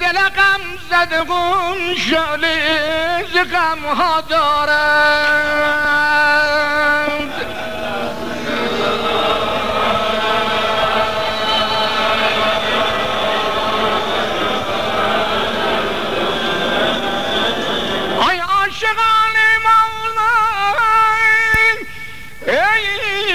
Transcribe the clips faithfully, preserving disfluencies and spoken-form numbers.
دل غم زدگون شعله ز غمها دارند. آی عاشقان مولا ای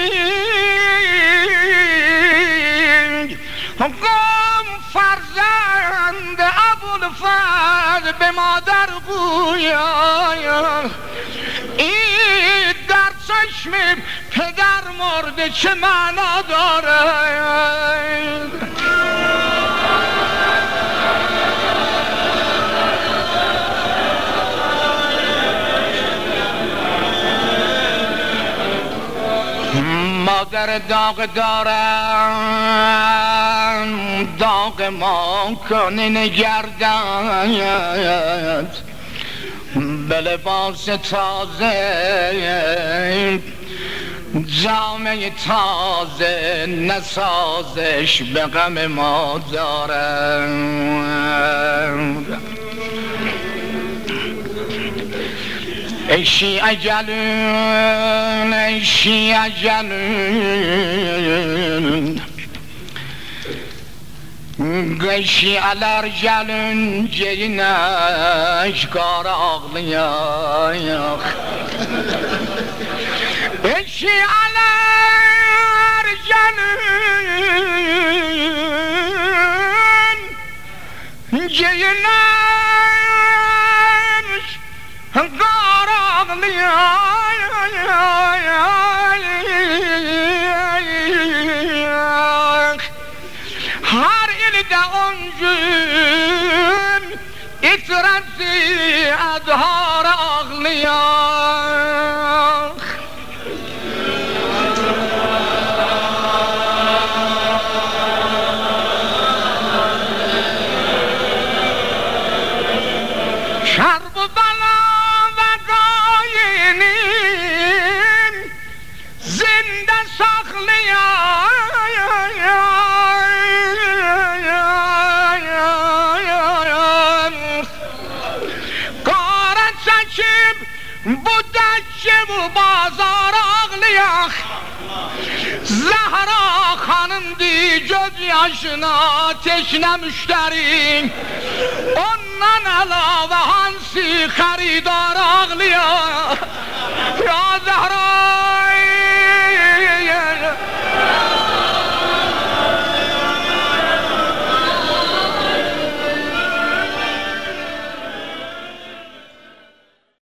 قوم فرزند ابوالفضل به مادر گوید این در چشم پدر مرده چه معنا دارد. مادر داغ دارم داغ ما کنین گردد به لباس تازه جامعه تازه نسازش به غم ما دارم. ای شیعه جلون ای شیعه جلون ای şialar gelin yerine kar ağlayak. Ey şialar gelin yerine kar ağlayak. Her ilde on gün itirazı adhar ağlayak. Şerb bala ve gayinin zinde saklayak. Bu dəcci bu bazar ağlayak. Zəhra xanımdır göz yaşına teşnə müştərin. Ondan əlavə hansı xəridar ağlayak.